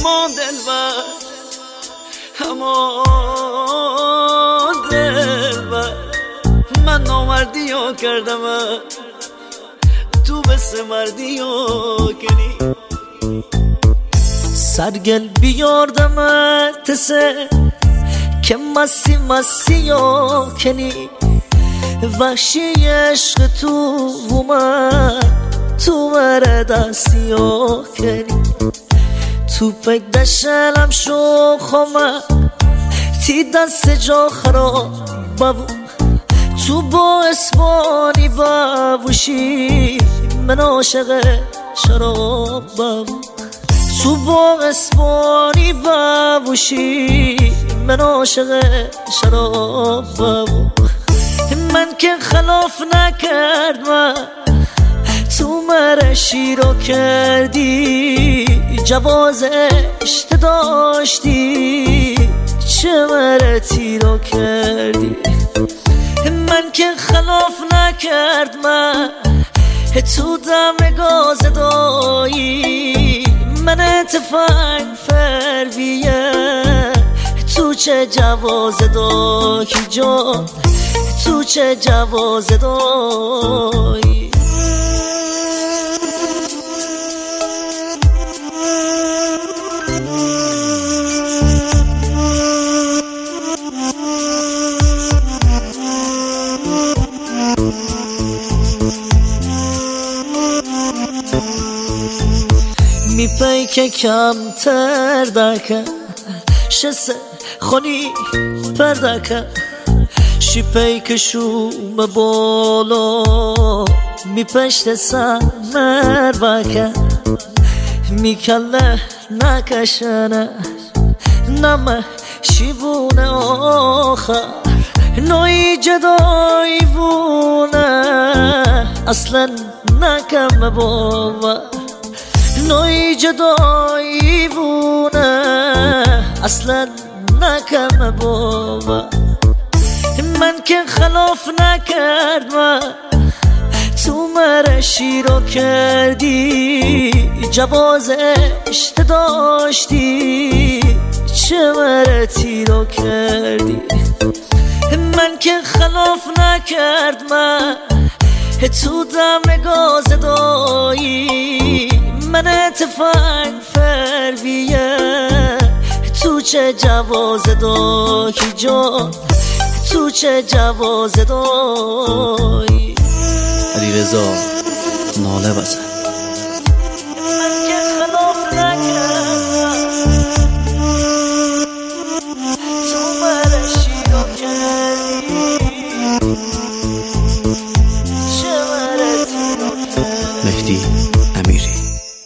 اما دلبر من نامردی ها کردم تو بس مردی ها کنی سرگل بیاردم تسه که مسی ها کنی وحشی عشق تو اومد تو مره دستی ها کنی تو پک دشلم شو خومه تی دست جا خراب بابو تو با اسمانی بابوشی من عاشق شراب بابو تو با اسمانی بابوشی من عاشق شراب بابو من که خلاف نکرد من تو مرشی رو کردی جواز اشت داشتی چه مرتی رو کردی من که خلاف نکرد من تو دم گاز دایی من تفنگ فرویه تو چه جواز دایی جان تو چه جواز دایی میپی که کمتر دکن شسه خونی پردکن شیپی که شوم بالا میپشت سمر بکن میکله نکشنه نمه شیوونه آخر نوی جدایی وونه اصلا نکم باور نوی جدایی وونه اصلا نکم باور من که خلاف نکرد من تو مرشی رو کردی جواز اشت داشتی چه مرتی رو کردی من که خلاف نکرد من تو دم گاز دایی من تفنگ فرویه تو چه جواز دایی جان تو چه جواز دایی علیرضا ناله بزن